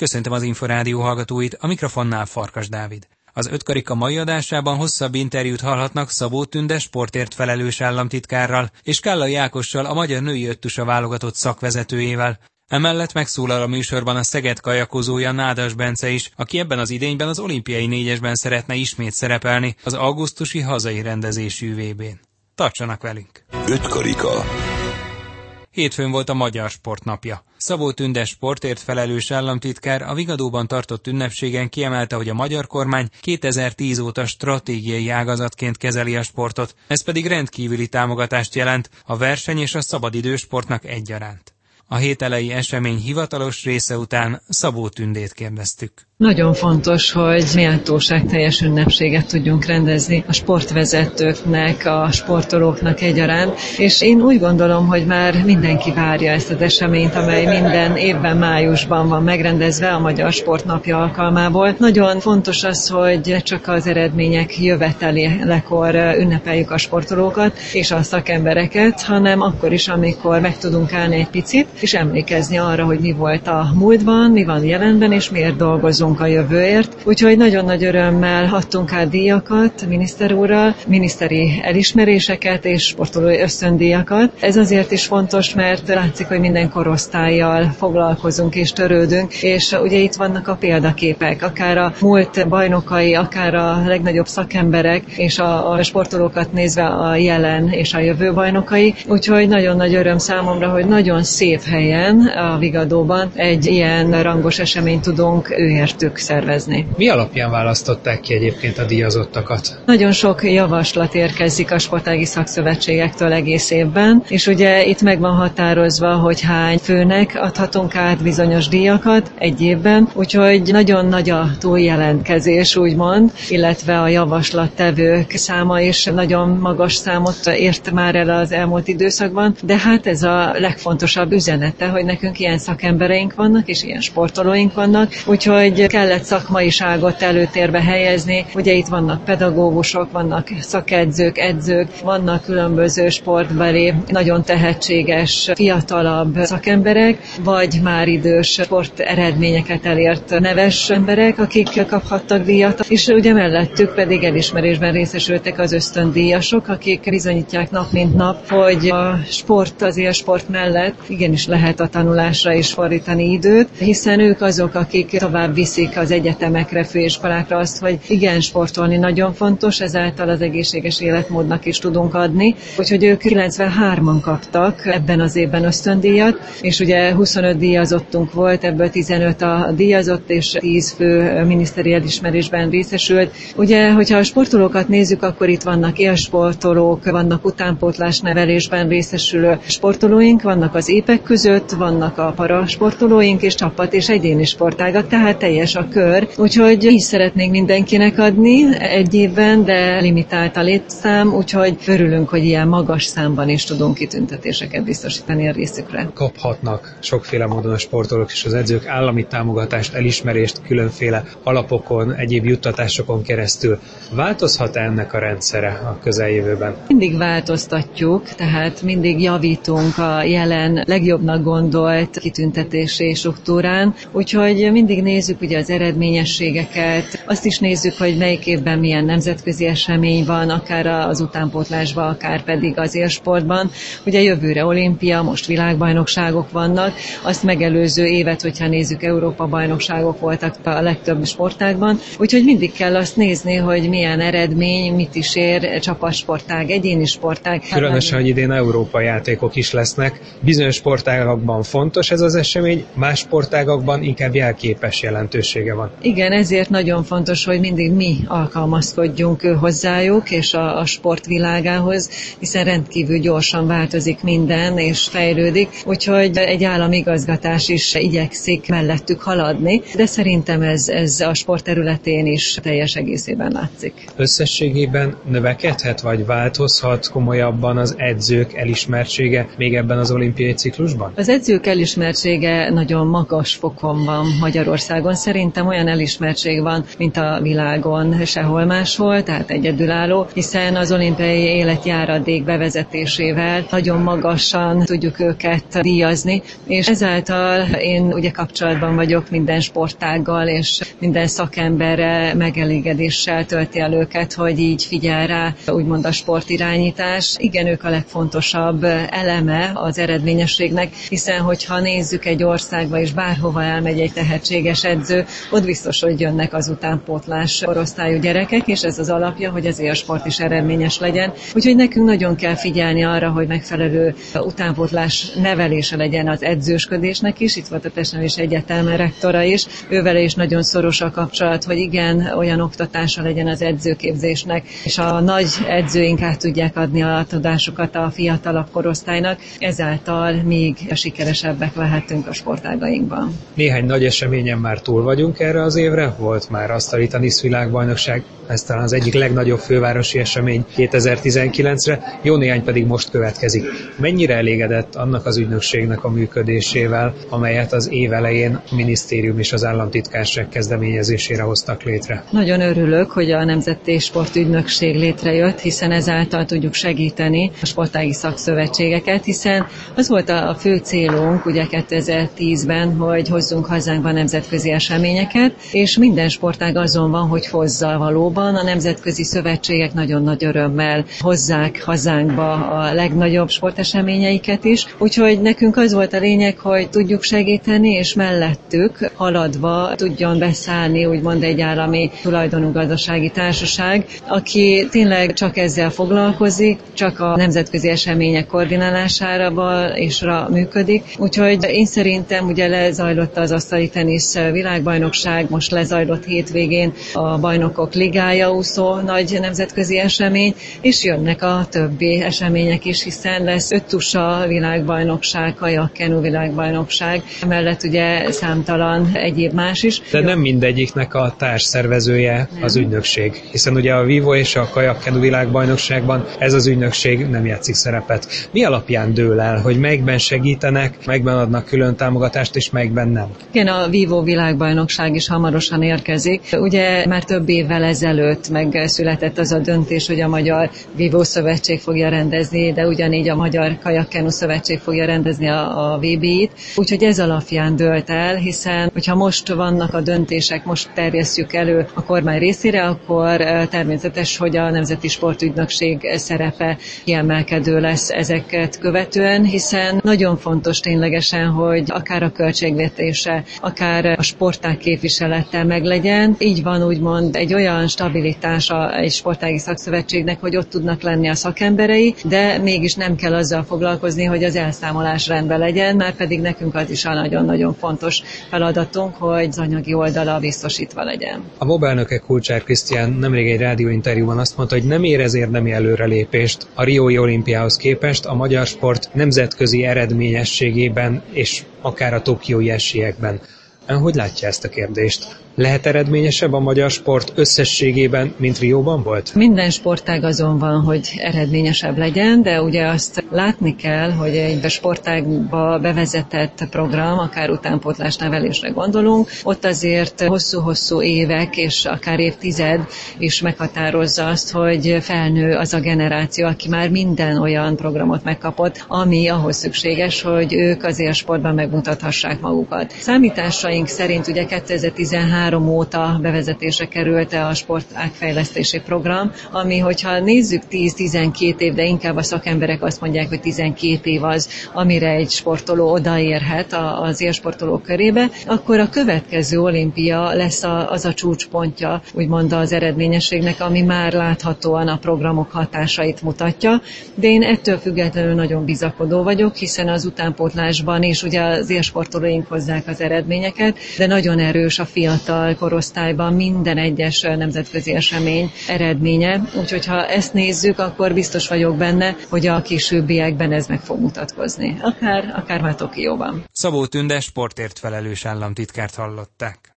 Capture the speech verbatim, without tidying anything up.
Köszöntöm az Inforádió hallgatóit, a mikrofonnál Farkas Dávid. Az ötkarika mai adásában hosszabb interjút hallhatnak Szabó Tünde sportért felelős államtitkárral és Kállai Ákossal, a magyar női öttusa válogatott szakvezetőjével. Emellett megszólal a műsorban a Szeged kajakozója Nádas Bence is, aki ebben az idényben az olimpiai négyesben szeretne ismét szerepelni az augusztusi hazai rendezésű vé bén. Tartsanak velünk! Ötkarika. Hétfőn volt a Magyar Sportnapja. Szabó Tünde sportért felelős államtitkár a Vigadóban tartott ünnepségen kiemelte, hogy a magyar kormány kétezer-tíz óta stratégiai ágazatként kezeli a sportot, ez pedig rendkívüli támogatást jelent a verseny és a szabadidősportnak egyaránt. A hét elejé esemény hivatalos része után Szabó Tündét kérdeztük. Nagyon fontos, hogy méltóságteljes ünnepséget tudjunk rendezni a sportvezetőknek, a sportolóknak egyaránt, és én úgy gondolom, hogy már mindenki várja ezt az eseményt, amely minden évben májusban van megrendezve a Magyar Sportnapja alkalmából. Nagyon fontos az, hogy csak az eredmények jövetelekor ünnepeljük a sportolókat és a szakembereket, hanem akkor is, amikor meg tudunk állni egy picit, és emlékezni arra, hogy mi volt a múltban, mi van jelenben, és miért dolgozunk a jövőért. Úgyhogy nagyon nagy örömmel adtunk át díjakat miniszter úrral, miniszteri elismeréseket és sportolói ösztöndíjakat. Ez azért is fontos, mert látszik, hogy minden korosztállyal foglalkozunk és törődünk, és ugye itt vannak a példaképek, akár a múlt bajnokai, akár a legnagyobb szakemberek, és a, a sportolókat nézve a jelen és a jövő bajnokai. Úgyhogy nagyon nagy öröm számomra, hogy nagyon szép helyen a Vigadóban egy ilyen rangos eseményt tudunk őért szervezni. Mi alapján választották ki egyébként a díjazottakat? Nagyon sok javaslat érkezik a sportági szakszövetségektől egész évben, és ugye itt meg van határozva, hogy hány főnek adhatunk át bizonyos díjakat egy évben, úgyhogy nagyon nagy a túljelentkezés, úgymond, illetve a javaslattevők száma is nagyon magas számot ért már el az elmúlt időszakban, de hát ez a legfontosabb üzenete, hogy nekünk ilyen szakembereink vannak, és ilyen sportolóink vannak, úgyhogy kellett szakmaiságot előtérbe helyezni. Ugye itt vannak pedagógusok, vannak szakedzők, edzők, vannak különböző sportbeli, nagyon tehetséges, fiatalabb szakemberek, vagy már idős sport eredményeket elért neves emberek, akik kaphattak díjat, és ugye mellettük pedig elismerésben részesültek az ösztöndíjasok, akik bizonyítják nap mint nap, hogy a sport, az élsport mellett igenis lehet a tanulásra is fordítani időt, hiszen ők azok, akik tovább viszik az egyetemekre, főiskolákra azt, hogy igen, sportolni nagyon fontos, ezáltal az egészséges életmódnak is tudunk adni. Úgyhogy ők kilencvenhárman kaptak ebben az évben ösztöndíjat, és ugye huszonöt díjazottunk volt, ebből tizenöt a díjazott, és tíz fő miniszteri elismerésben részesült. Ugye, hogyha a sportolókat nézzük, akkor itt vannak élsportolók, vannak utánpótlás nevelésben részesülő sportolóink, vannak az épek között, vannak a parasportolóink, és csapat és egyéni sportágak, tehát teljes a kör. Úgyhogy így szeretnénk mindenkinek adni egy évben, de limitált a létszám, úgyhogy örülünk, hogy ilyen magas számban is tudunk kitüntetéseket biztosítani a részükre. Kaphatnak sokféle módon a sportolók és az edzők állami támogatást, elismerést különféle alapokon, egyéb juttatásokon keresztül. Változhat ennek a rendszere a közeljövőben? Mindig változtatjuk, tehát mindig javítunk a jelen legjobbnak gondolt kitüntetési struktúrán, úgyhogy mindig nézzük ugye az eredményességeket, azt is nézzük, hogy melyik évben milyen nemzetközi esemény van, akár az utánpótlásban, akár pedig az élsportban. Ugye jövőre olimpia, most világbajnokságok vannak, azt megelőző évet, hogyha nézzük, Európa-bajnokságok voltak a legtöbb sportágban, úgyhogy mindig kell azt nézni, hogy milyen eredmény, mit is ér csapatsportág, egyéni sportág. Különösen, hogy idén európai játékok is lesznek. Bizonyos sportágakban fontos ez az esemény, más sportágakban inkább jelképes jelentősége van. Igen, ezért nagyon fontos, hogy mindig mi alkalmazkodjunk hozzájuk és a, a sportvilágához, hiszen rendkívül gyorsan változik minden és fejlődik, úgyhogy egy államigazgatás is igyekszik mellettük haladni, de szerintem ez, ez a sport területén is teljes egészében látszik. Összességében növekedhet vagy változhat komolyabban az edzők elismertsége még ebben az olimpiai ciklusban? Az edzők elismertsége nagyon magas fokon van Magyarországon. szerintem olyan elismertség van, mint a világon sehol máshol, tehát egyedülálló, hiszen az olimpiai életjáradék bevezetésével nagyon magasan tudjuk őket díjazni, és ezáltal én ugye kapcsolatban vagyok minden sportággal, és minden szakemberre megelégedéssel tölti el őket, hogy így figyel rá, úgymond a sportirányítás. Igen, ők a legfontosabb eleme az eredményességnek, hiszen hogyha nézzük egy országba, és bárhova elmegy egy tehetséges edző, ott biztos, hogy jönnek az utánpótlás korosztályú gyerekek, és ez az alapja, hogy ezért a sport is eredményes legyen. Úgyhogy nekünk nagyon kell figyelni arra, hogy megfelelő utánpótlás nevelése legyen az edzősködésnek is. Itt volt a Pestnevelési Egyetem rektora is. Ővele is nagyon szoros a kapcsolat, hogy igen, olyan oktatása legyen az edzőképzésnek, és a nagy edzőink át tudják adni a tudásukat a fiatalabb korosztálynak, ezáltal még sikeresebbek lehetünk a sportágainkban. Néhány nagy eseményen már túl vagyunk erre az évre, volt már asztali tenisz világbajnokság, ez talán az egyik legnagyobb fővárosi esemény kétezer-tizenkilencre, jó néhány pedig most következik. Mennyire elégedett annak az ügynökségnek a működésével, amelyet az év elején a minisztérium és az államtitkárság kezdeményezésére hoztak létre? Nagyon örülök, hogy a Nemzeti Sportügynökség létrejött, hiszen ezáltal tudjuk segíteni a sportági szakszövetségeket, hiszen az volt a fő célunk ugye kétezer-tízben, hogy hozzunk hazánkba nemzetközi eseményeket, és minden sportág azon van, hogy hozza valóban. A nemzetközi szövetségek nagyon nagy örömmel hozzák hazánkba a legnagyobb sporteseményeiket is, úgyhogy nekünk az volt a lényeg, hogy tudjuk segíteni, és mellettük haladva tudjon beszállni úgymond egy állami tulajdonú gazdasági társaság, aki tényleg csak ezzel foglalkozik, csak a nemzetközi események koordinálására és rá működik. Úgyhogy én szerintem ugye lezajlott az asztali tenisz világbajnokság, most lezajlott hétvégén a Bajnokok Ligája úszó nagy nemzetközi esemény, és jönnek a többi események is, hiszen lesz öttusa világbajnokság, kajak-kenu világbajnokság, emellett ugye számtalan egyéb más is. De nem mindegyiknek a társszervezője nem. Az ügynökség, hiszen ugye a Vívó és a kajak-kenu világbajnokságban ez az ügynökség nem játszik szerepet. Mi alapján dől el, hogy melyikben segítenek, melyikben adnak külön támogatást, és melyikben nem? Igen, a Vívó világbajnokság is hamarosan érkezik. Ugye már több évvel ezelőtt megszületett az a döntés, hogy a Magyar Vívó Szövetség fogja rendezni, de ugyanígy a Magyar Kajak-kenu Szövetség fogja rendezni a, a vé bé-t. Úgyhogy ez alapján dőlt el, hiszen hogyha most vannak a döntések, most terjesszük elő a kormány részére, akkor természetes, hogy a Nemzeti Sportügynökség szerepe kiemelkedő lesz ezeket követően, hiszen nagyon fontos ténylegesen, hogy akár a költségvetése, akár a sportág képviselete meglegyen. Így van úgymond egy olyan stabilitása egy sportági szakszövetségnek, hogy ott tudnak lenni a szakemberei, de mégis nem kell azzal foglalkozni, hogy az elszámolás rendben legyen, már pedig nekünk az is a nagyon-nagyon fontos feladatunk, hogy az anyagi oldala biztosítva legyen. A MOB elnöke Kulcsár Krisztián nemrég egy rádióinterjúban azt mondta, hogy nem érez érdemi előrelépést a riói olimpiához képest a magyar sport nemzetközi eredményességében és akár a tokiói esélyekben. Ön hogy látja ezt a kérdést? Lehet eredményesebb a magyar sport összességében, mint Rióban volt? Minden sportág azon van, hogy eredményesebb legyen, de ugye azt látni kell, hogy egy sportágba bevezetett program, akár utánpótlás nevelésre gondolunk, ott azért hosszú-hosszú évek és akár évtized is meghatározza azt, hogy felnő az a generáció, aki már minden olyan programot megkapott, ami ahhoz szükséges, hogy ők az élsportban megmutathassák magukat. Számításaink szerint ugye kétezer-tizenhárom óta bevezetésre került a sportágfejlesztési program, ami, hogyha nézzük tíz-tizenkét év, de inkább a szakemberek azt mondják, hogy tizenkét év az, amire egy sportoló odaérhet az élsportolók körébe, akkor a következő olimpia lesz az a csúcspontja, úgymond az eredményességnek, ami már láthatóan a programok hatásait mutatja, de én ettől függetlenül nagyon bizakodó vagyok, hiszen az utánpótlásban is ugye az élsportolóink hozzák az eredményeket, de nagyon erős a fiatal korosztályban minden egyes nemzetközi esemény eredménye. Úgyhogy ha ezt nézzük, akkor biztos vagyok benne, hogy a későbbiekben ez meg fog mutatkozni. Akár, akár már Tokióban. Szabó Tünde sportért felelős államtitkárt hallották.